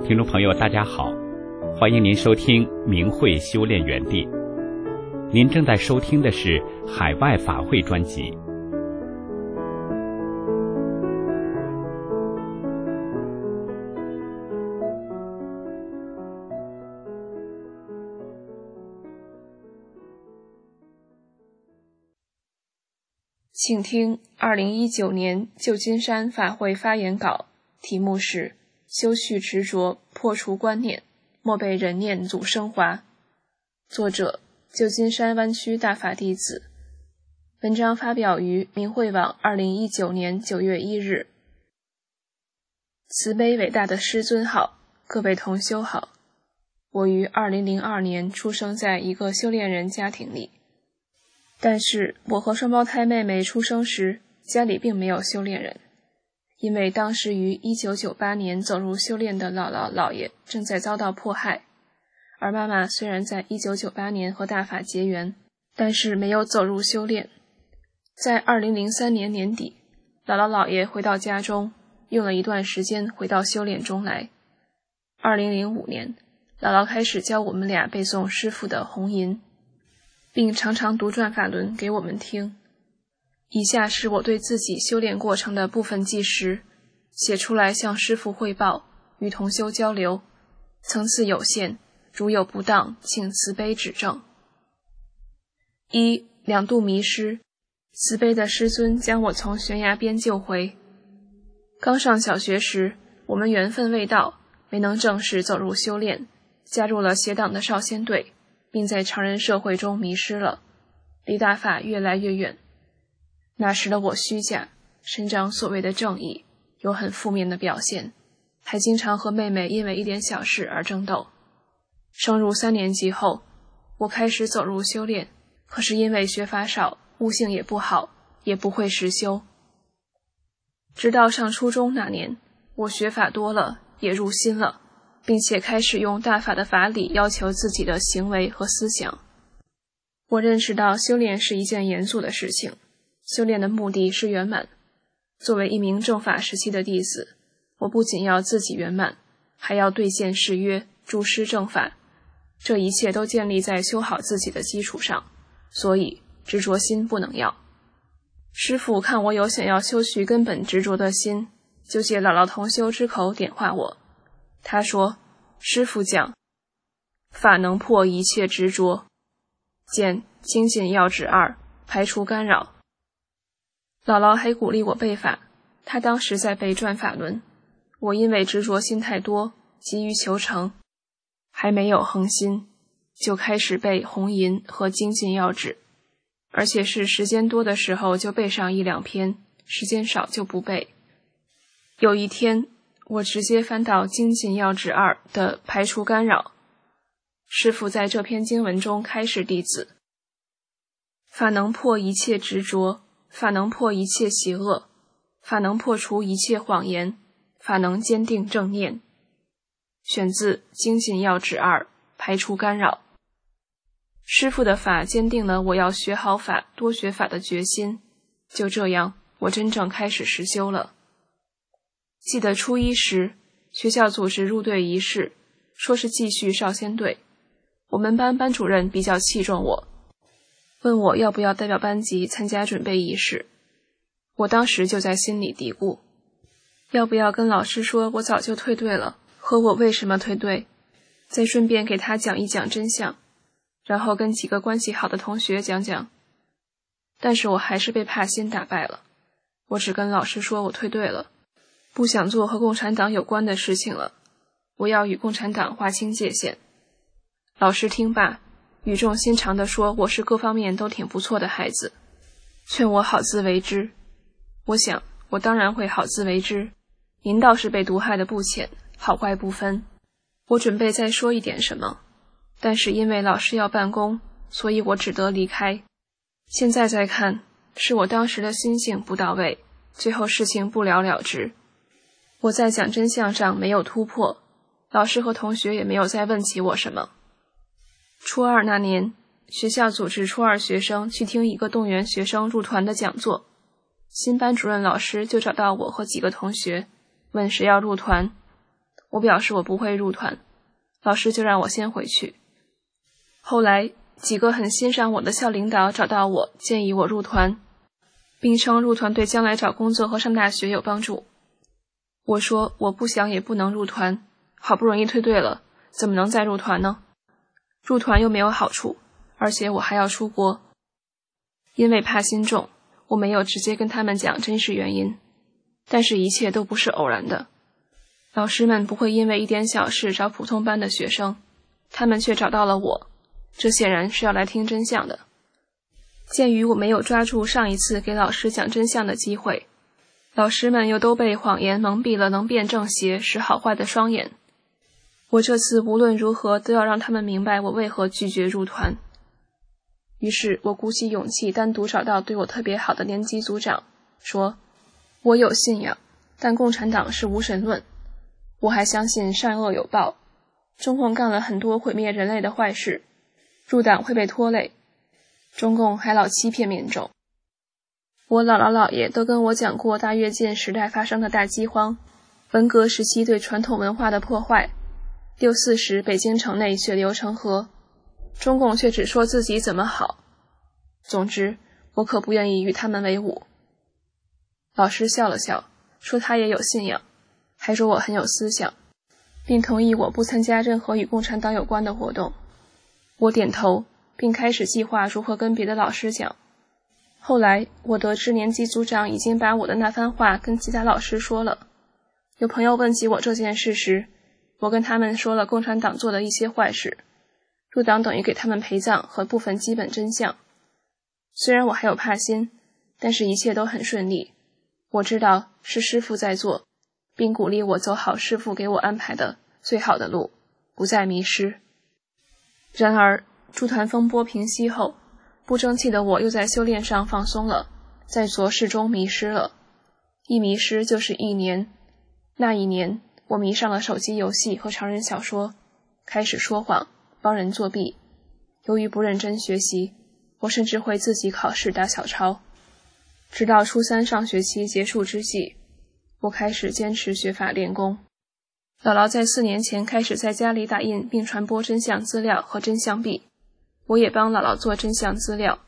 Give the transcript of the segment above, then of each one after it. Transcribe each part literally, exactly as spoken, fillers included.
听众朋友大家好，欢迎您收听明慧修炼园地。您正在收听的是海外法会专辑。 请听二零一九年旧金山法会发言稿，题目是修续执着，破除观念，莫被人念阻升华。作者旧金山湾区大法弟子。文章发表于明慧网二零一九年九月一日。慈悲伟大的师尊好，各位同修好。我于二零零二年出生在一个修炼人家庭里，但是我和双胞胎妹妹出生时，家里并没有修炼人。因为当时于一九九八年走入修炼的姥姥姥爷正在遭到迫害，而妈妈虽然在一九九八年和大法结缘，但是没有走入修炼。在二零零三年年底，姥姥姥爷回到家中，用了一段时间回到修炼中来。二零零五年，姥姥开始教我们俩背诵师父的红吟，并常常读转法轮给我们听。以下是我对自己修炼过程的部分纪实，写出来向师父汇报，与同修交流，层次有限，如有不当，请慈悲指正。一、两度迷失，慈悲的师尊将我从悬崖边救回。刚上小学时，我们缘分未到，没能正式走入修炼，加入了邪党的少先队，并在常人社会中迷失了，离大法越来越远。那时的我虚假，伸张所谓的正义，有很负面的表现，还经常和妹妹因为一点小事而争斗。升入三年级后，我开始走入修炼，可是因为学法少，悟性也不好，也不会实修。直到上初中那年，我学法多了，也入心了，并且开始用大法的法理要求自己的行为和思想。我认识到修炼是一件严肃的事情，修炼的目的是圆满。作为一名正法时期的弟子，我不仅要自己圆满，还要兑现誓约，助师正法。这一切都建立在修好自己的基础上，所以执着心不能要。师父看我有想要修续根本执着的心，就借姥姥同修之口点化我。他说，师父讲，法能破一切执着，见精进要旨二，排除干扰。姥姥还鼓励我背法，她当时在背转法轮，我因为执着心太多，急于求成，还没有恒心，就开始背红吟和精进要旨，而且是时间多的时候就背上一两篇，时间少就不背。有一天，我直接翻到精进要旨二的排除干扰，师父在这篇经文中开示弟子，法能破一切执着，法能破一切邪恶，法能破除一切谎言，法能坚定正念。选自精进要旨二，排除干扰。师父的法坚定了我要学好法，多学法的决心。就这样，我真正开始实修了。记得初一时，学校组织入队仪式，说是继续少先队。我们班班主任比较器重我，问我要不要代表班级参加准备仪式。我当时就在心里嘀咕，要不要跟老师说我早就退队了，和我为什么退队，再顺便给他讲一讲真相，然后跟几个关系好的同学讲讲。但是我还是被怕心打败了，我只跟老师说我退队了，不想做和共产党有关的事情了，我要与共产党划清界限。老师听罢，语重心长地说我是各方面都挺不错的孩子，劝我好自为之。我想我当然会好自为之，您倒是被毒害的不浅，好坏不分。我准备再说一点什么，但是因为老师要办公，所以我只得离开。现在再看，是我当时的心性不到位，最后事情不了了之。我在讲真相上没有突破，老师和同学也没有再问起我什么。初二那年，学校组织初二学生去听一个动员学生入团的讲座，新班主任老师就找到我和几个同学，问谁要入团。 我表示我不会入团，老师就让我先回去。后来几个很欣赏我的校领导找到我，建议我入团，并称入团对将来找工作和上大学有帮助。我说我不想也不能入团，好不容易退队了，怎么能再入团呢？入团又没有好处，而且我还要出国。因为怕心重，我没有直接跟他们讲真实原因，但是一切都不是偶然的。老师们不会因为一点小事找普通班的学生，他们却找到了我，这显然是要来听真相的。鉴于我没有抓住上一次给老师讲真相的机会，老师们又都被谎言蒙蔽了能辨正邪识好坏的双眼，我这次无论如何都要让他们明白我为何拒绝入团。于是我鼓起勇气单独找到对我特别好的年级组长，说我有信仰，但共产党是无神论，我还相信善恶有报，中共干了很多毁灭人类的坏事，入党会被拖累，中共还老欺骗民众。我姥姥姥爷都跟我讲过大跃进时代发生的大饥荒，文革时期对传统文化的破坏，六四时北京城内血流成河，中共却只说自己怎么好。总之，我可不愿意与他们为伍。老师笑了笑，说他也有信仰，还说我很有思想，并同意我不参加任何与共产党有关的活动。我点头，并开始计划如何跟别的老师讲。后来我得知年级组长已经把我的那番话跟其他老师说了。有朋友问起我这件事时，我跟他们说了共产党做的一些坏事，入党等于给他们陪葬和部分基本真相。虽然我还有怕心，但是一切都很顺利。我知道是师父在做，并鼓励我走好师父给我安排的最好的路，不再迷失。然而驻团风波平息后，不争气的我又在修炼上放松了，在浊世中迷失了。一迷失就是一年。那一年我迷上了手机游戏和成人小说，开始说谎，帮人作弊。由于不认真学习，我甚至会自己考试打小抄。直到初三上学期结束之际，我开始坚持学法练功。姥姥在四年前开始在家里打印并传播真相资料和真相币，我也帮姥姥做真相资料。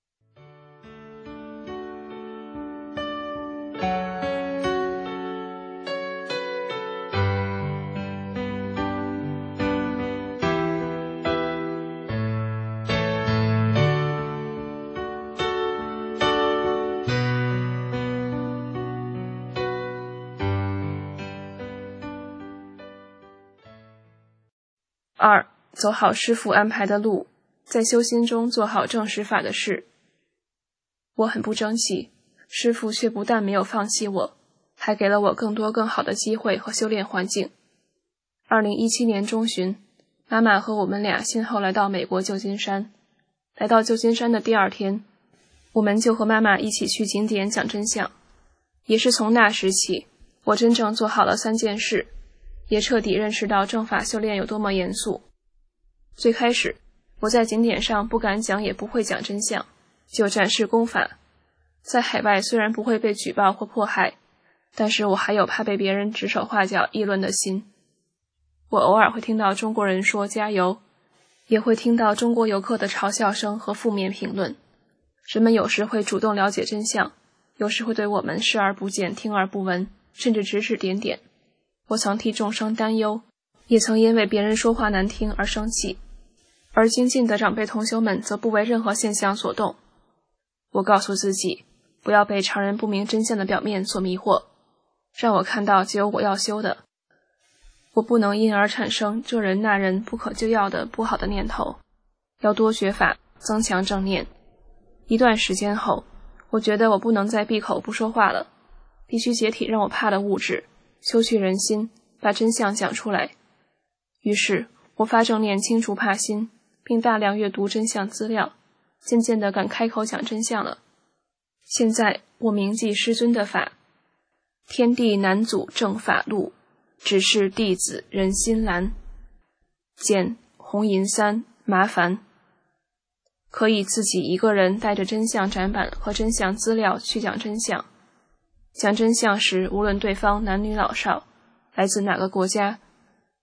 二，走好师父安排的路，在修心中做好正实法的事。我很不争气，师父却不但没有放弃我，还给了我更多更好的机会和修炼环境。二零一七年中旬，妈妈和我们俩先后来到美国旧金山。来到旧金山的第二天，我们就和妈妈一起去景点讲真相。也是从那时起，我真正做好了三件事，也彻底认识到正法修炼有多么严肃。最开始，我在景点上不敢讲也不会讲真相，就展示功法。在海外虽然不会被举报或迫害，但是我还有怕被别人指手画脚议论的心。我偶尔会听到中国人说加油，也会听到中国游客的嘲笑声和负面评论。人们有时会主动了解真相，有时会对我们视而不见听而不闻，甚至指指点点。我曾替众生担忧，也曾因为别人说话难听而生气，而精进的长辈同修们则不为任何现象所动。我告诉自己，不要被常人不明真相的表面所迷惑，让我看到就有我要修的。我不能因而产生这人那人不可救药的不好的念头，要多学法，增强正念。一段时间后，我觉得我不能再闭口不说话了，必须解体让我怕的物质，修去人心，把真相讲出来。于是我发正念清除怕心，并大量阅读真相资料，渐渐地敢开口讲真相了。现在我铭记师尊的法，天地难阻正法路，只是弟子人心难。见红银三麻烦。可以自己一个人带着真相展板和真相资料去讲真相。讲真相时，无论对方男女老少，来自哪个国家，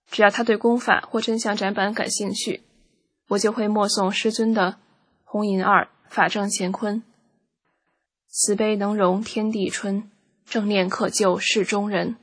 只要他对功法或真相展板感兴趣，我就会默诵师尊的红银二法正乾坤，慈悲能容天地春，正念可救世中人。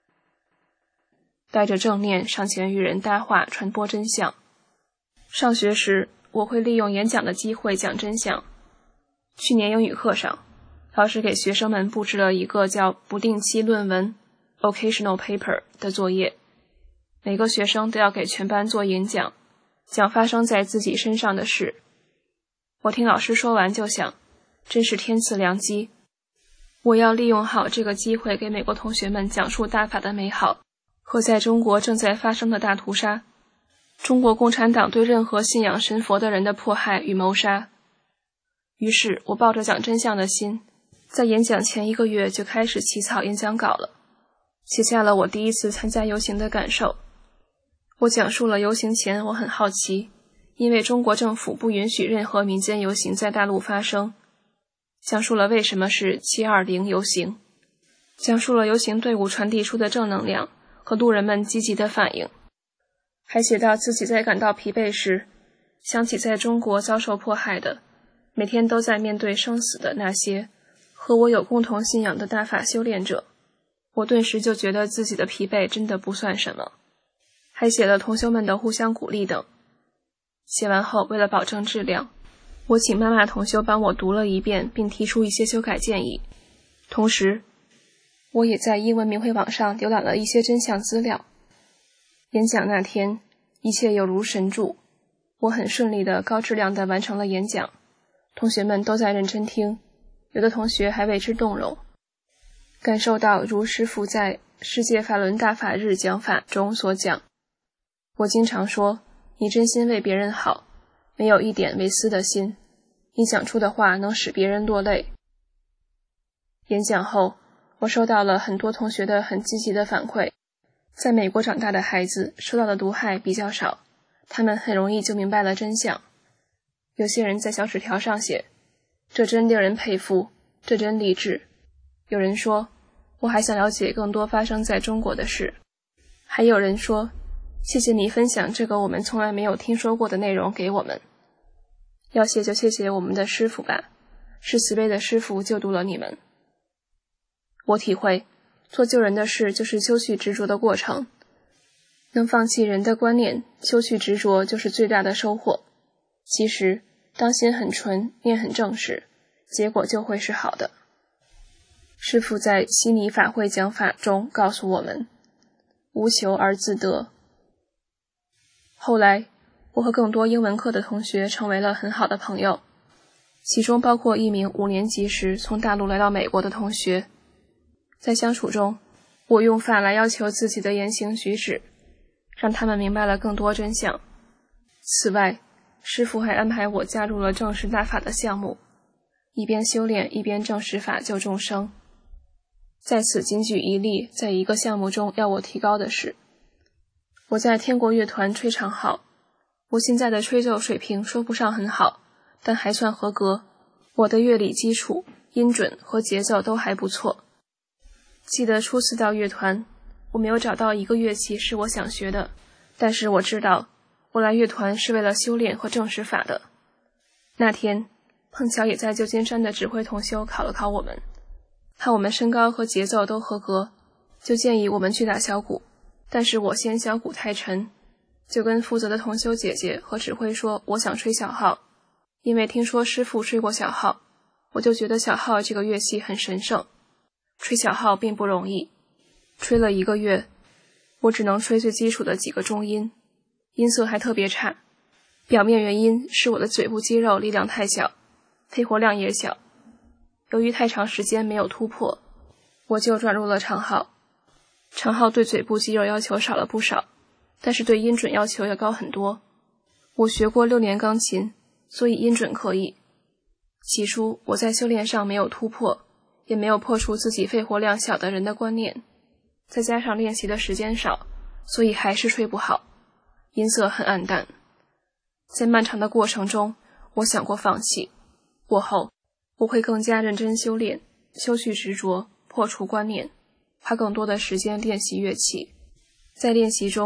带着正念上前与人搭话，传播真相。上学时，我会利用演讲的机会讲真相。去年英语课上，老师给学生们布置了一个叫不定期论文 occasional paper 的作业，每个学生都要给全班做演讲，讲发生在自己身上的事。我听老师说完就想，真是天赐良机，我要利用好这个机会，给美国同学们讲述大法的美好和在中国正在发生的大屠杀，中国共产党对任何信仰神佛的人的迫害与谋杀。于是我抱着讲真相的心，在演讲前一个月就开始起草演讲稿了，写下了我第一次参加游行的感受。我讲述了游行前我很好奇，因为中国政府不允许任何民间游行在大陆发生，讲述了为什么是七二零游行，讲述了游行队伍传递出的正能量和路人们积极的反应，还写到自己在感到疲惫时，想起在中国遭受迫害的，每天都在面对生死的那些和我有共同信仰的大法修炼者，我顿时就觉得自己的疲惫真的不算什么。还写了同修们的互相鼓励等。写完后，为了保证质量，我请妈妈同修帮我读了一遍，并提出一些修改建议。同时，我也在英文明慧网上浏览了一些真相资料。演讲那天，一切有如神助，我很顺利的、高质量的完成了演讲，同学们都在认真听，有的同学还为之动容，感受到如师父在世界法轮大法日讲法中所讲，我经常说，你真心为别人好，没有一点为私的心，你讲出的话能使别人落泪。演讲后，我收到了很多同学的很积极的反馈，在美国长大的孩子受到的毒害比较少，他们很容易就明白了真相。有些人在小纸条上写，这真令人佩服，这真励志。有人说，我还想了解更多发生在中国的事。还有人说，谢谢你分享这个我们从来没有听说过的内容给我们。要谢就谢谢我们的师父吧，是慈悲的师父救度了你们。我体会，做救人的事就是修续执着的过程，能放弃人的观念，修续执着就是最大的收获。其实，当心很纯，念很正时，结果就会是好的。师父在悉尼法会讲法中告诉我们，无求而自得。后来，我和更多英文课的同学成为了很好的朋友，其中包括一名五年级时从大陆来到美国的同学。在相处中，我用法来要求自己的言行举止，让他们明白了更多真相。此外，师父还安排我加入了正实大法的项目，一边修炼一边正实法救众生。在此仅举一例，在一个项目中要我提高的是，我在天国乐团吹长号，我现在的吹奏水平说不上很好，但还算合格。我的乐理基础、音准和节奏都还不错。记得初次到乐团，我没有找到一个乐器是我想学的，但是我知道，我来乐团是为了修炼和正实法的。那天，碰巧也在旧金山的指挥同修考了考我们，看我们身高和节奏都合格，就建议我们去打小鼓。但是我嫌小鼓太沉，就跟负责的同修姐姐和指挥说我想吹小号，因为听说师父吹过小号，我就觉得小号这个乐器很神圣。吹小号并不容易，吹了一个月，我只能吹最基础的几个中音，音色还特别差。表面原因是我的嘴部肌肉力量太小，肺活量也小。由于太长时间没有突破，我就转入了长号。长号对嘴部肌肉要求少了不少，但是对音准要求要高很多。我学过六年钢琴，所以音准可以。起初我在修炼上没有突破，也没有破除自己肺活量小的人的观念，再加上练习的时间少，所以还是吹不好，音色很暗淡。在漫长的过程中，我想过放弃，过后我会更加认真修炼，修去执着，破除观念，花更多的时间练习乐器。在练习中，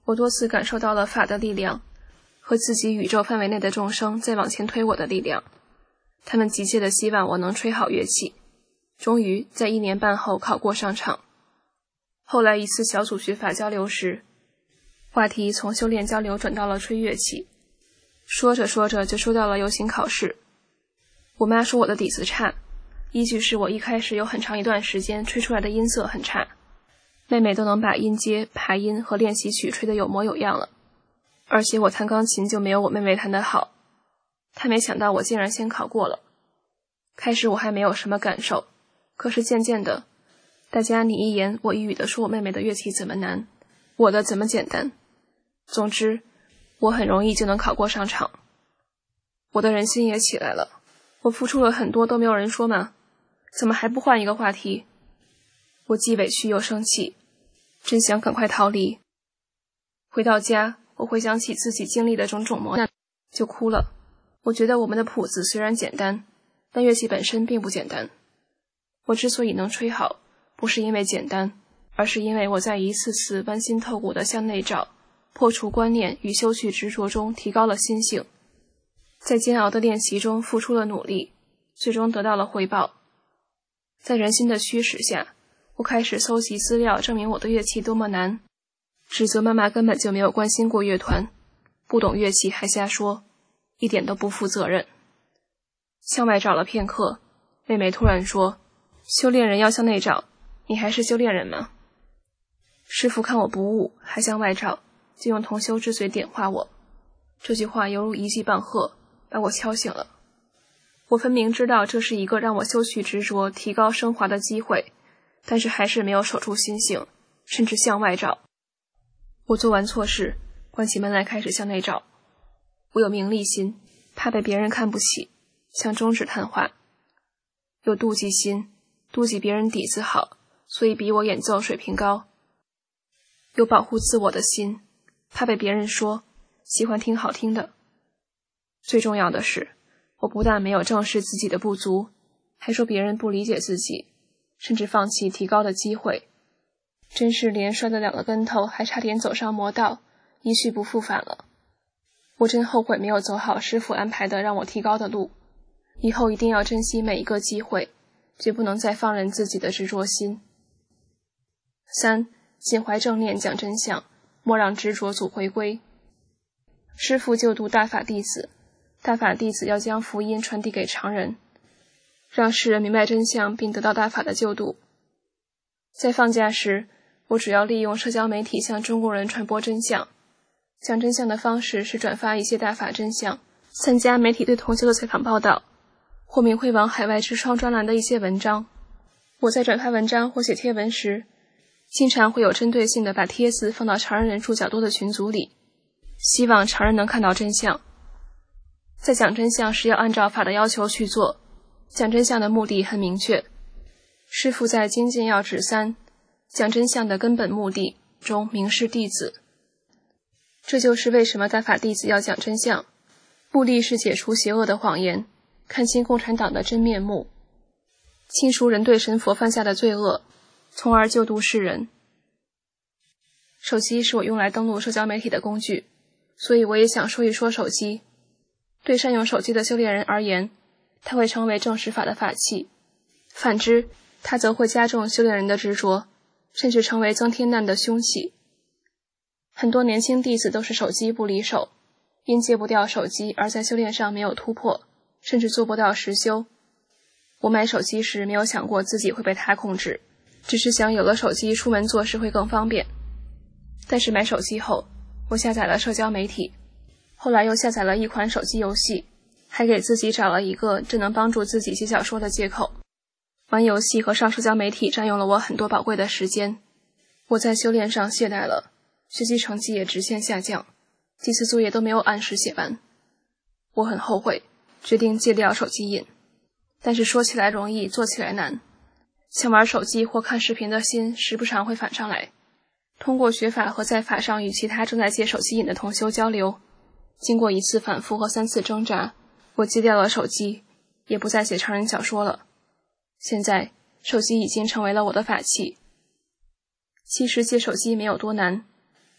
我多次感受到了法的力量和自己宇宙范围内的众生在往前推我的力量，他们急切地希望我能吹好乐器。终于在一年半后考过上场。后来一次小组学法交流时，话题从修炼交流转到了吹乐器，说着说着就说到了游行考试。我妈说我的底子差，依据是我一开始有很长一段时间吹出来的音色很差，妹妹都能把音阶、排音和练习曲吹得有模有样了，而且我弹钢琴就没有我妹妹弹得好。她没想到我竟然先考过了。开始我还没有什么感受，可是渐渐的，大家你一言我一语地说我妹妹的乐器怎么难，我的怎么简单。总之，我很容易就能考过上场。我的人心也起来了，我付出了很多都没有人说吗？怎么还不换一个话题？我既委屈又生气，真想赶快逃离。回到家，我回想起自己经历的种种磨难，就哭了。我觉得我们的谱子虽然简单，但乐器本身并不简单。我之所以能吹好，不是因为简单，而是因为我在一次次剜心透骨的向内找，破除观念与修去执着中提高了心性，在煎熬的练习中付出了努力，最终得到了回报。在人心的驱使下，我开始搜集资料证明我的乐器多么难，指责妈妈根本就没有关心过乐团，不懂乐器还瞎说，一点都不负责任。向外找了片刻，妹妹突然说，修炼人要向内找，你还是修炼人吗？师父看我不悟，还向外找，就用同修之嘴点化我。这句话犹如一记棒喝，把我敲醒了。我分明知道这是一个让我修去执着、提高升华的机会，但是还是没有守住心性，甚至向外找。我做完错事，关起门来开始向内找。我有名利心，怕被别人看不起，想终止谈话。有妒忌心，妒忌别人底子好，所以比我演奏水平高。有保护自我的心，怕被别人说，喜欢听好听的。最重要的是，我不但没有正视自己的不足，还说别人不理解自己，甚至放弃提高的机会。真是连摔了两个跟头，还差点走上魔道，一去不复返了。我真后悔没有走好师父安排的让我提高的路，以后一定要珍惜每一个机会，绝不能再放任自己的执着心。三、心怀正念讲真相，莫让执着阻回归。师父就读大法弟子，大法弟子要将福音传递给常人，让世人明白真相并得到大法的救度。在放假时，我主要利用社交媒体向中国人传播真相。讲真相的方式是转发一些大法真相，参加媒体对同修的采访报道，或明会网海外之窗专栏的一些文章。我在转发文章或写贴文时，经常会有针对性的把帖子放到常人人数较多的群组里，希望常人能看到真相。在讲真相时要按照法的要求去做，讲真相的目的很明确。师父在精进要旨三讲真相的根本目的中明示弟子。这就是为什么大法弟子要讲真相，目的是解除邪恶的谎言，看清共产党的真面目，清除人对神佛犯下的罪恶，从而救度世人。手机是我用来登录社交媒体的工具，所以我也想说一说手机。对善用手机的修炼人而言，它会成为正实法的法器，反之，它则会加重修炼人的执着，甚至成为增添难的凶器。很多年轻弟子都是手机不离手，因戒不掉手机而在修炼上没有突破，甚至做不到实修。我买手机时没有想过自己会被它控制，只是想有了手机出门做事会更方便。但是买手机后，我下载了社交媒体，后来又下载了一款手机游戏，还给自己找了一个这能帮助自己写小说的借口。玩游戏和上社交媒体占用了我很多宝贵的时间，我在修炼上懈怠了，学习成绩也直线下降，几次作业都没有按时写完。我很后悔，决定戒掉手机瘾。但是说起来容易，做起来难。想玩手机或看视频的心时不常会反上来。通过学法和在法上与其他正在戒手机瘾的同修交流，经过一次反复和三次挣扎，我戒掉了手机，也不再写成人小说了。现在手机已经成为了我的法器。其实戒手机没有多难，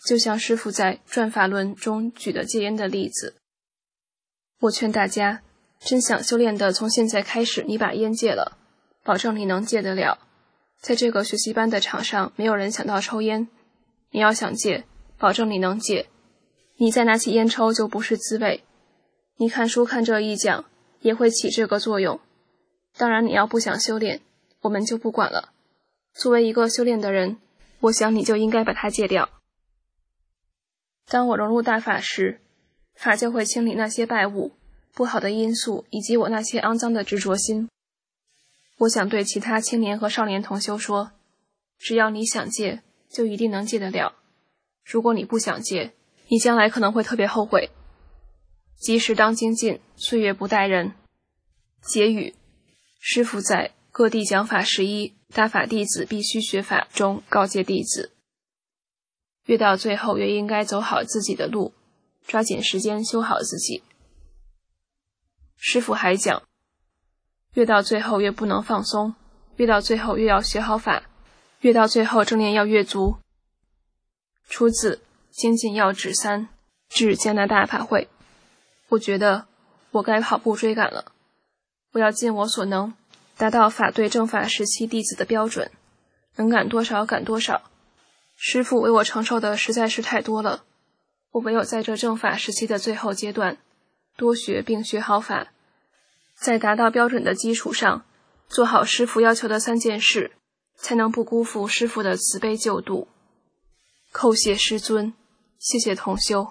就像师父在《转法轮》中举的戒烟的例子。我劝大家，真想修炼的，从现在开始你把烟戒了，保证你能戒得了。在这个学习班的场上，没有人想到抽烟，你要想戒，保证你能戒。你再拿起烟抽就不是滋味。你看书看这一讲，也会起这个作用。当然你要不想修炼，我们就不管了。作为一个修炼的人，我想你就应该把它戒掉。当我融入大法时，法就会清理那些败物、不好的因素以及我那些肮脏的执着心。我想对其他青年和少年同修说，只要你想戒，就一定能戒得了。如果你不想戒，你将来可能会特别后悔。及时当精进，岁月不待人。结语：师父在各地讲法十一，大法弟子必须学法中告诫弟子，越到最后越应该走好自己的路，抓紧时间修好自己。师父还讲，越到最后越不能放松，越到最后越要学好法，越到最后正念要越足。出自《精进要旨三》，至加拿大法会。我觉得我该跑步追赶了，我要尽我所能，达到法对正法时期弟子的标准，能赶多少赶多少。师父为我承受的实在是太多了，我唯有在这正法时期的最后阶段，多学并学好法，在达到标准的基础上，做好师父要求的三件事，才能不辜负师父的慈悲救度。叩谢师尊，谢谢同修。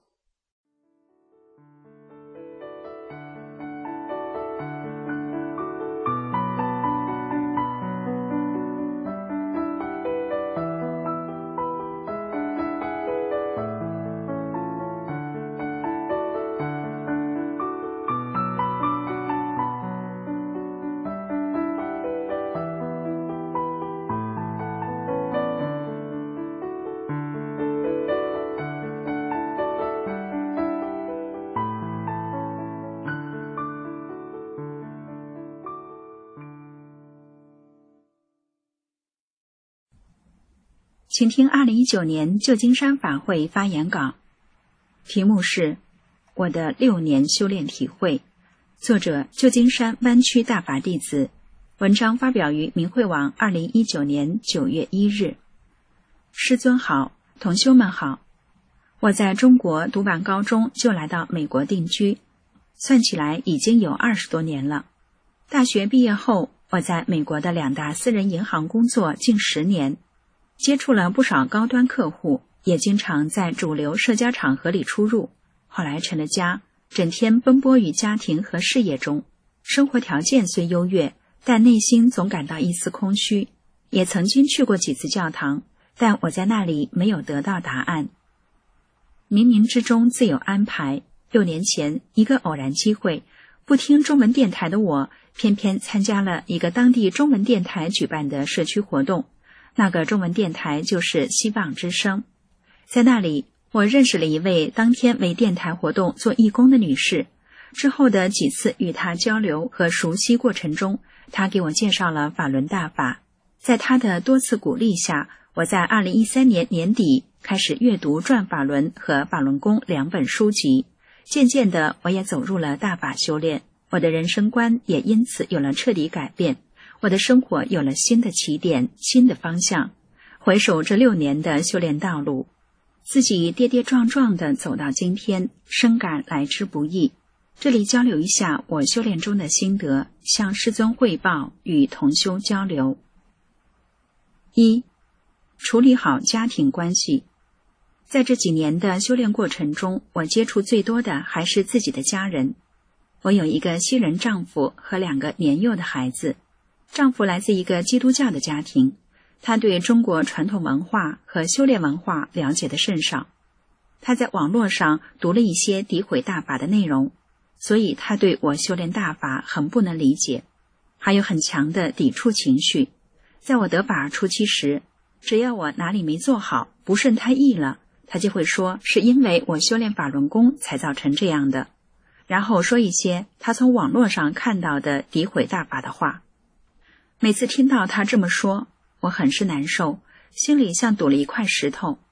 请听二零一九年旧金山法会发言稿，题目是我的六年修炼体会，作者旧金山湾区大法弟子，文章发表于明慧网二零一九年九月一日。师尊好，同修们好，我在中国读完高中就来到美国定居，算起来已经有二十多年了。大学毕业后，我在美国的两大私人银行工作近十年，接触了不少高端客户，也经常在主流社交场合里出入，后来成了家，整天奔波于家庭和事业中，生活条件虽优越，但内心总感到一丝空虚。也曾经去过几次教堂，但我在那里没有得到答案。冥冥之中自有安排，六年前一个偶然机会，不听中文电台的我，偏偏参加了一个当地中文电台举办的社区活动，那个中文电台就是希望之声。在那里，我认识了一位当天为电台活动做义工的女士，之后的几次与她交流和熟悉过程中，她给我介绍了法轮大法。在她的多次鼓励下，我在二零一三年年底开始阅读《转法轮》和《法轮功》两本书籍，渐渐的我也走入了大法修炼，我的人生观也因此有了彻底改变，我的生活有了新的起点，新的方向。回首这六年的修炼道路，自己跌跌撞撞地走到今天，深感来之不易。这里交流一下我修炼中的心得，向师尊汇报，与同修交流。一、处理好家庭关系。在这几年的修炼过程中，我接触最多的还是自己的家人。我有一个西人丈夫和两个年幼的孩子。丈夫来自一个基督教的家庭，他对中国传统文化和修炼文化了解的甚少。他在网络上读了一些诋毁大法的内容，所以他对我修炼大法很不能理解，还有很强的抵触情绪。在我得法初期时，只要我哪里没做好，不顺他意了，他就会说是因为我修炼法轮功才造成这样的，然后说一些他从网络上看到的诋毁大法的话。每次听到他这么说，我很是难受，心里像堵了一块石头。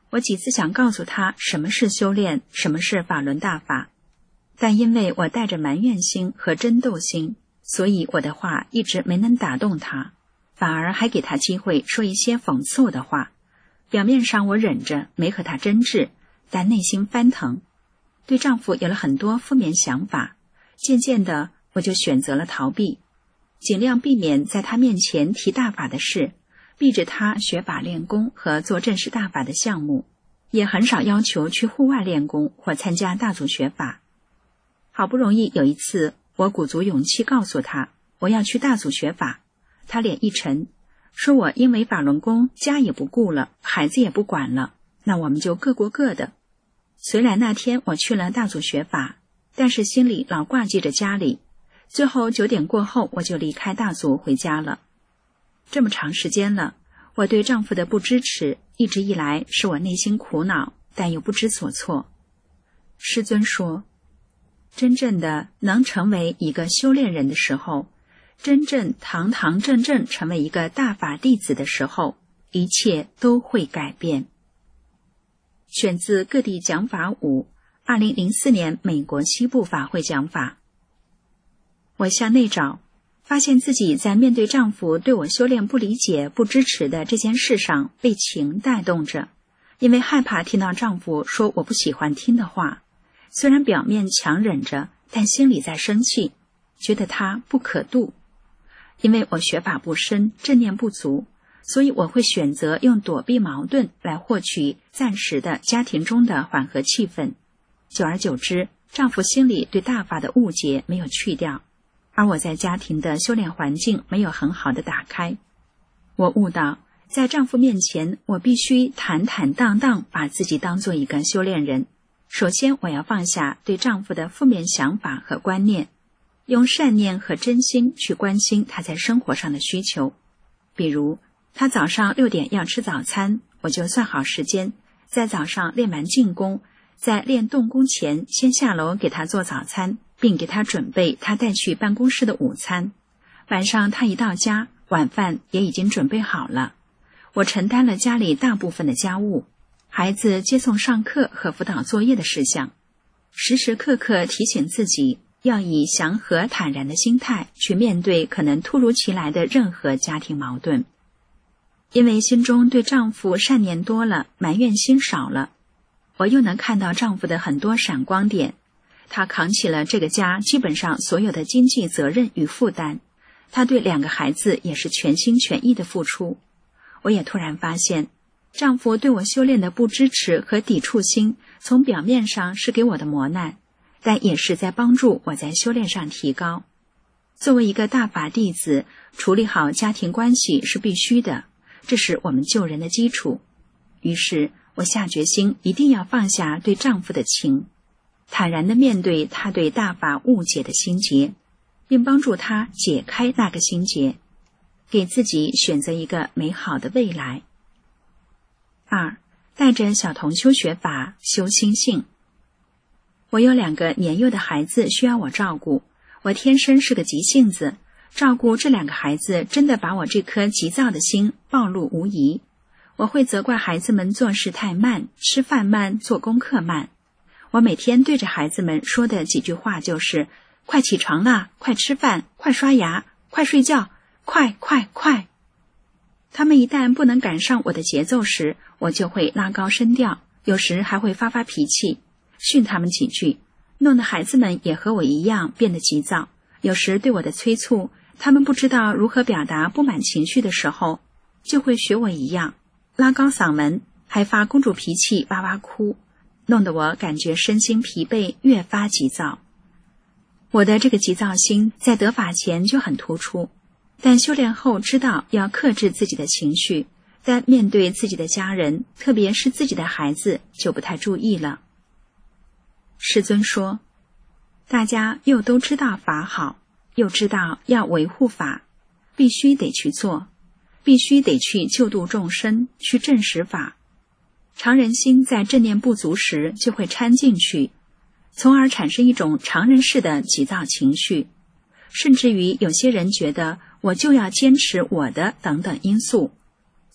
我几次想告诉他什么是修炼，什么是法轮大法，但因为我带着埋怨心和争斗心，所以我的话一直没能打动他，反而还给他机会说一些讽刺我的话。表面上我忍着没和他争执，但内心翻腾，对丈夫有了很多负面想法。渐渐的，我就选择了逃避，尽量避免在他面前提大法的事，避着他学法练功和做正式大法的项目，也很少要求去户外练功或参加大组学法。好不容易有一次，我鼓足勇气告诉他我要去大组学法，他脸一沉，说我因为法轮功家也不顾了，孩子也不管了，那我们就各过各的。虽然那天我去了大组学法，但是心里老挂记着家里，最后九点过后我就离开大组回家了。这么长时间了，我对丈夫的不支持一直以来是我内心苦恼，但又不知所措。师尊说，真正的能成为一个修炼人的时候，真正堂堂正正成为一个大法弟子的时候，一切都会改变。选自各地讲法五，二零零四年美国西部法会讲法。我向内找，发现自己在面对丈夫对我修炼不理解、不支持的这件事上被情带动着，因为害怕听到丈夫说我不喜欢听的话，虽然表面强忍着，但心里在生气，觉得他不可度。因为我学法不深，正念不足，所以我会选择用躲避矛盾来获取暂时的家庭中的缓和气氛。久而久之，丈夫心里对大法的误解没有去掉，而我在家庭的修炼环境没有很好的打开。我悟到，在丈夫面前，我必须坦坦荡荡把自己当做一个修炼人。首先，我要放下对丈夫的负面想法和观念，用善念和真心去关心他在生活上的需求。比如，他早上六点要吃早餐，我就算好时间，在早上练完静功，在练动功前先下楼给他做早餐，并给他准备他带去办公室的午餐。晚上他一到家，晚饭也已经准备好了。我承担了家里大部分的家务，孩子接送上课和辅导作业的事项，时时刻刻提醒自己要以祥和坦然的心态去面对可能突如其来的任何家庭矛盾。因为心中对丈夫善念多了，埋怨心少了，我又能看到丈夫的很多闪光点。他扛起了这个家基本上所有的经济责任与负担，他对两个孩子也是全心全意的付出。我也突然发现，丈夫对我修炼的不支持和抵触心，从表面上是给我的磨难，但也是在帮助我在修炼上提高。作为一个大法弟子，处理好家庭关系是必须的，这是我们救人的基础。于是我下决心一定要放下对丈夫的情，坦然地面对他对大法误解的心结，并帮助他解开那个心结，给自己选择一个美好的未来。二，带着小童修学法，修心性。我有两个年幼的孩子需要我照顾，我天生是个急性子，照顾这两个孩子真的把我这颗急躁的心暴露无遗。我会责怪孩子们做事太慢，吃饭慢，做功课慢。我每天对着孩子们说的几句话就是快起床啦，快吃饭，快刷牙，快睡觉，快快快。他们一旦不能赶上我的节奏时，我就会拉高声调，有时还会发发脾气，训他们几句，弄得孩子们也和我一样变得急躁。有时对我的催促，他们不知道如何表达不满情绪的时候，就会学我一样，拉高嗓门，还发公主脾气，哇哇哭，弄得我感觉身心疲惫，越发急躁。我的这个急躁心在得法前就很突出，但修炼后知道要克制自己的情绪，但面对自己的家人，特别是自己的孩子，就不太注意了。师尊说，大家又都知道法好，又知道要维护法，必须得去做，必须得去救度众生，去证实法。常人心在正念不足时就会掺进去，从而产生一种常人式的急躁情绪，甚至于有些人觉得我就要坚持我的等等因素，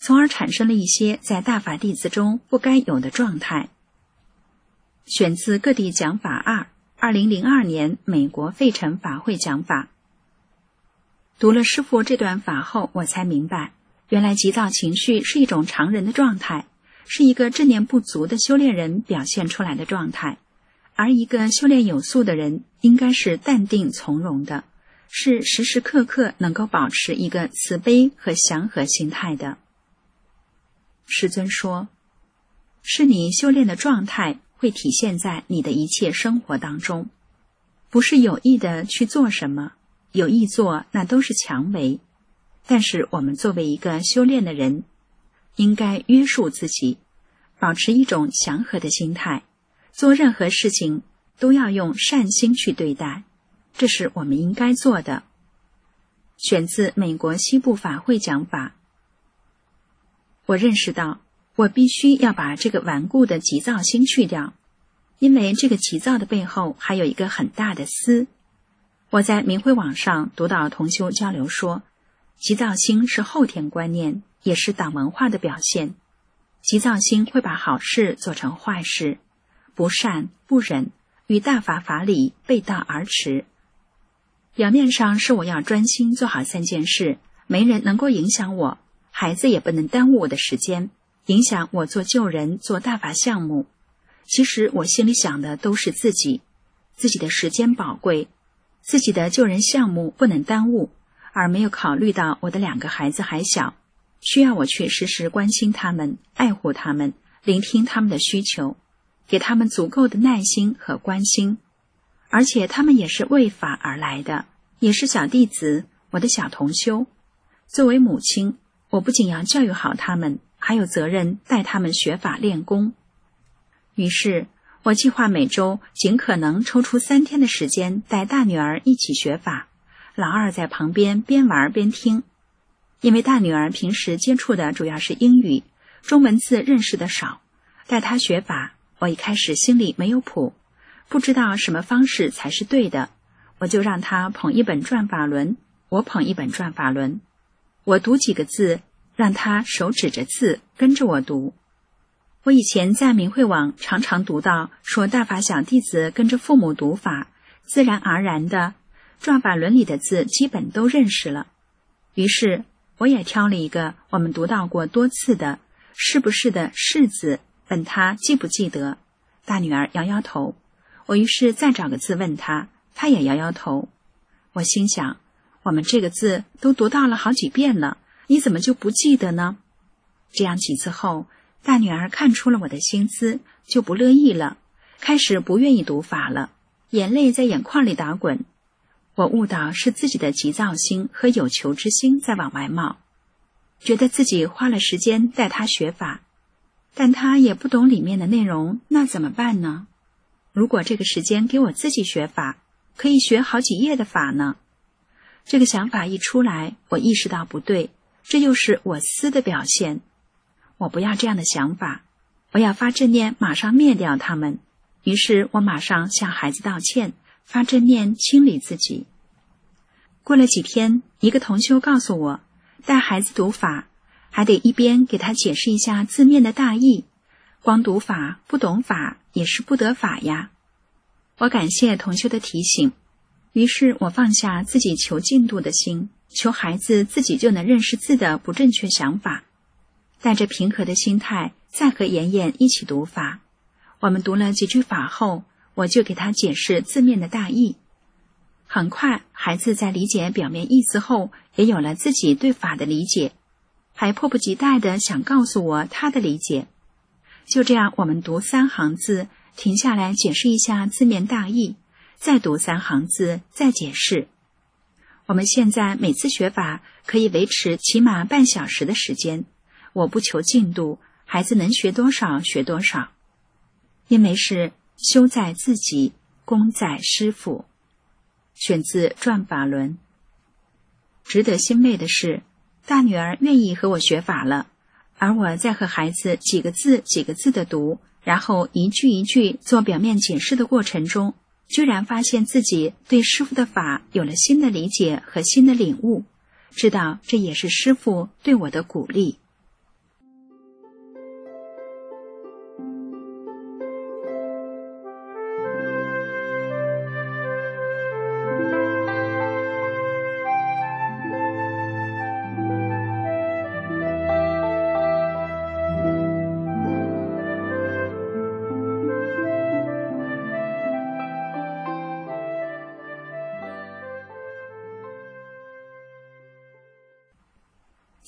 从而产生了一些在大法弟子中不该有的状态。选自各地讲法二，二零零二年美国费城法会讲法。读了师父这段法后，我才明白，原来急躁情绪是一种常人的状态，是一个正念不足的修炼人表现出来的状态，而一个修炼有素的人应该是淡定从容的，是时时刻刻能够保持一个慈悲和祥和心态的。师尊说，是你修炼的状态会体现在你的一切生活当中，不是有意的去做什么，有意做那都是强为，但是我们作为一个修炼的人，应该约束自己，保持一种祥和的心态，做任何事情都要用善心去对待，这是我们应该做的。选自美国西部法会讲法。我认识到，我必须要把这个顽固的急躁心去掉，因为这个急躁的背后还有一个很大的思。我在明慧网上读到同修交流说，急躁心是后天观念，也是党文化的表现。急躁心会把好事做成坏事，不善不忍，与大法法理背道而驰。表面上是我要专心做好三件事，没人能够影响我，孩子也不能耽误我的时间，影响我做救人做大法项目。其实我心里想的都是自己，自己的时间宝贵，自己的救人项目不能耽误，而没有考虑到我的两个孩子还小，需要我去时时关心他们，爱护他们，聆听他们的需求，给他们足够的耐心和关心。而且他们也是为法而来的，也是小弟子，我的小同修。作为母亲，我不仅要教育好他们，还有责任带他们学法练功。于是我计划每周尽可能抽出三天的时间带大女儿一起学法，老二在旁边边玩边听。因为大女儿平时接触的主要是英语，中文字认识的少，带她学法，我一开始心里没有谱，不知道什么方式才是对的，我就让她捧一本转法轮，我捧一本转法轮，我读几个字，让她手指着字跟着我读。我以前在明慧网常常读到说大法小弟子跟着父母读法，自然而然的转法轮里的字基本都认识了。于是我也挑了一个我们读到过多次的是不是的是字，问他记不记得。大女儿摇摇头，我于是再找个字问他，他也摇摇头。我心想，我们这个字都读到了好几遍了，你怎么就不记得呢？这样几次后，大女儿看出了我的心思，就不乐意了，开始不愿意读法了，眼泪在眼眶里打滚。我悟到是自己的急躁心和有求之心在往外冒，觉得自己花了时间带她学法，但她也不懂里面的内容，那怎么办呢？如果这个时间给我自己学法，可以学好几页的法呢。这个想法一出来，我意识到不对，这又是我思的表现。我不要这样的想法，我要发正念马上灭掉它们。于是我马上向孩子道歉，发正念清理自己。过了几天，一个同修告诉我，带孩子读法还得一边给他解释一下字面的大意，光读法不懂法也是不得法呀。我感谢同修的提醒，于是我放下自己求进度的心，求孩子自己就能认识字的不正确想法，带着平和的心态再和妍妍一起读法。我们读了几句法后，我就给他解释字面的大意。很快孩子在理解表面意思后，也有了自己对法的理解，还迫不及待地想告诉我他的理解。就这样，我们读三行字，停下来解释一下字面大意，再读三行字，再解释。我们现在每次学法可以维持起码半小时的时间，我不求进度，孩子能学多少学多少。因为是修在自己，功在师父。选自转法轮。值得欣慰的是，大女儿愿意和我学法了，而我在和孩子几个字几个字的读，然后一句一句做表面解释的过程中，居然发现自己对师父的法有了新的理解和新的领悟，知道这也是师父对我的鼓励。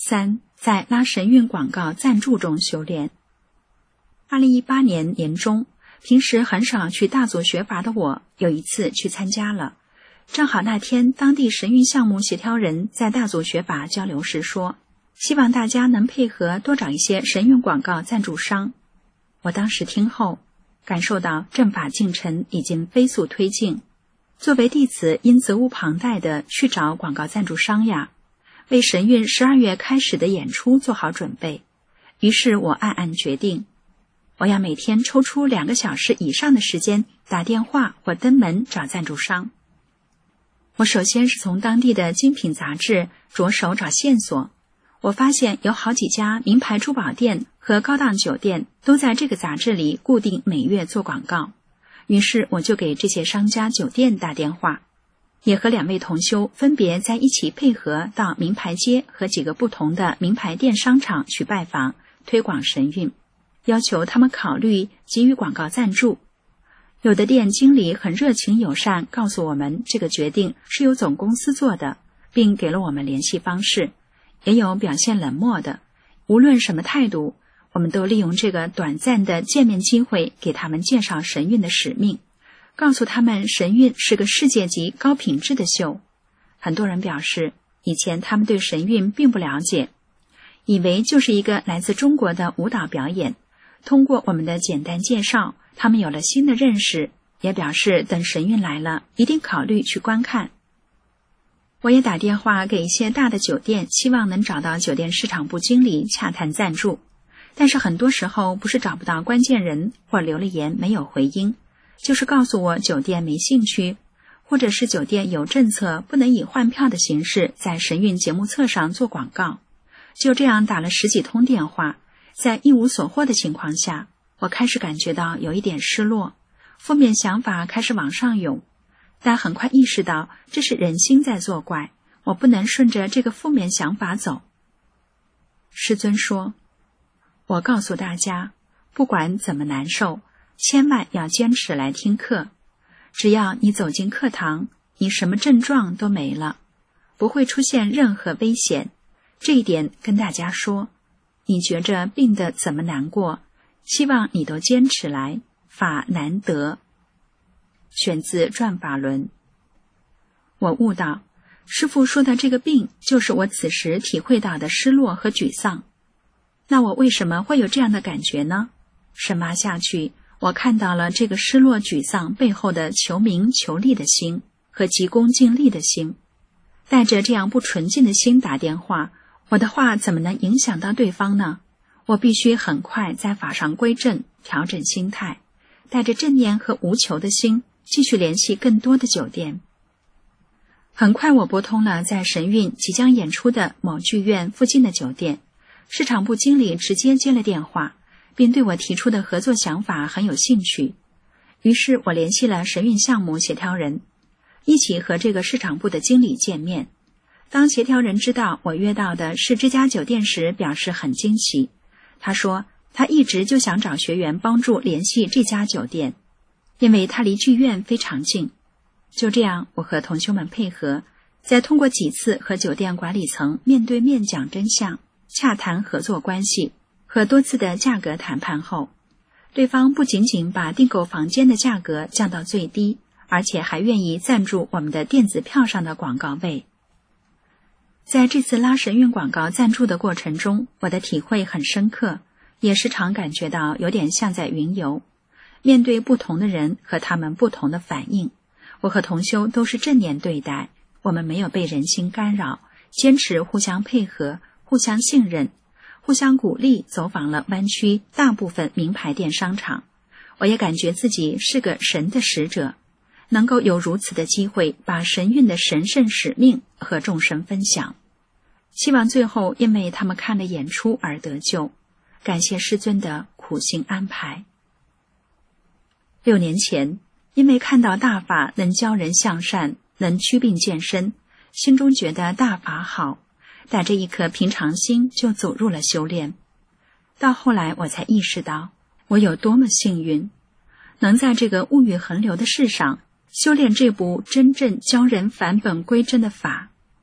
三，在拉神韵广告赞助中修炼。二零一八年年中，平时很少去大组学法的我，有一次去参加了。正好那天当地神韵项目协调人在大组学法交流时说，希望大家能配合多找一些神韵广告赞助商。我当时听后，感受到正法进程已经飞速推进。作为弟子，应责无旁贷地去找广告赞助商呀，为神韵十二月开始的演出做好准备。于是我暗暗决定，我要每天抽出两个小时以上的时间打电话或登门找赞助商。我首先是从当地的精品杂志着手找线索。我发现有好几家名牌珠宝店和高档酒店都在这个杂志里固定每月做广告，于是我就给这些商家酒店打电话，也和两位同修分别在一起配合到名牌街和几个不同的名牌店商场去拜访推广神韵，要求他们考虑给予广告赞助。有的店经理很热情友善，告诉我们这个决定是由总公司做的，并给了我们联系方式。也有表现冷漠的，无论什么态度，我们都利用这个短暂的见面机会给他们介绍神韵的使命，告诉他们神韵是个世界级高品质的秀。很多人表示，以前他们对神韵并不了解，以为就是一个来自中国的舞蹈表演。通过我们的简单介绍，他们有了新的认识，也表示等神韵来了，一定考虑去观看。我也打电话给一些大的酒店，希望能找到酒店市场部经理洽谈赞助，但是很多时候不是找不到关键人，或留了言没有回音，就是告诉我酒店没兴趣，或者是酒店有政策不能以换票的形式在神韵节目册上做广告。就这样打了十几通电话，在一无所获的情况下，我开始感觉到有一点失落，负面想法开始往上涌，但很快意识到这是人心在作怪，我不能顺着这个负面想法走。师尊说，我告诉大家，不管怎么难受，千万要坚持来听课。只要你走进课堂，你什么症状都没了，不会出现任何危险。这一点跟大家说，你觉着病得怎么难过，希望你都坚持来，法难得。选自转法轮。我悟到，师父说的这个病，就是我此时体会到的失落和沮丧。那我为什么会有这样的感觉呢？深挖下去，我看到了这个失落沮丧背后的求名求利的心和急功近利的心。带着这样不纯净的心打电话，我的话怎么能影响到对方呢？我必须很快在法上归正，调整心态，带着正念和无求的心继续联系更多的酒店。很快我拨通了在神韵即将演出的某剧院附近的酒店，市场部经理直接接了电话，并对我提出的合作想法很有兴趣。于是我联系了神韵项目协调人，一起和这个市场部的经理见面。当协调人知道我约到的是这家酒店时，表示很惊奇。他说他一直就想找学员帮助联系这家酒店，因为它离剧院非常近。就这样，我和同修们配合，在通过几次和酒店管理层面对面讲真相、洽谈合作关系和多次的价格谈判后，对方不仅仅把订购房间的价格降到最低，而且还愿意赞助我们的电子票上的广告位。在这次拉神韵广告赞助的过程中，我的体会很深刻，也时常感觉到有点像在云游。面对不同的人和他们不同的反应，我和同修都是正念对待，我们没有被人心干扰，坚持互相配合，互相信任，互相鼓励，走访了湾区大部分名牌店商场。我也感觉自己是个神的使者，能够有如此的机会把神韵的神圣使命和众生分享。希望最后因为他们看了演出而得救，感谢师尊的苦心安排。六年前，因为看到大法能教人向善，能祛病健身，心中觉得大法好，带着一颗平常心就走入了修炼。到后来我才意识到，我有多么幸运，能在这个物欲横流的世上修炼这部真正教人返本归真的法。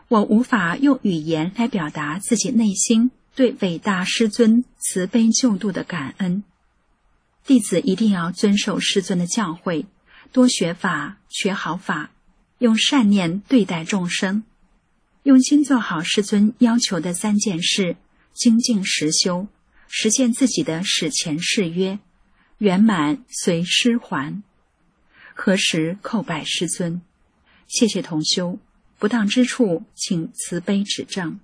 我无法用语言来表达自己内心对伟大师尊慈悲救度的感恩。弟子一定要遵守师尊的教诲，多学法，学好法，用善念对待众生，用心做好师尊要求的三件事，精进实修，实现自己的史前誓约，圆满随师还。何时叩拜师尊，谢谢同修，不当之处请慈悲指正。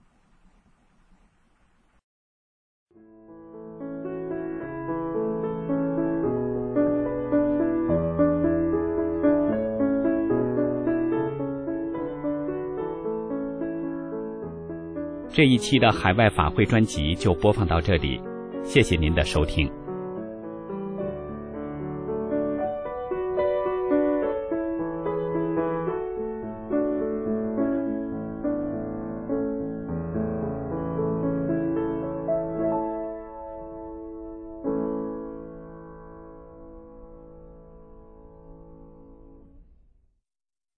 这一期的海外法会专辑就播放到这里，谢谢您的收听。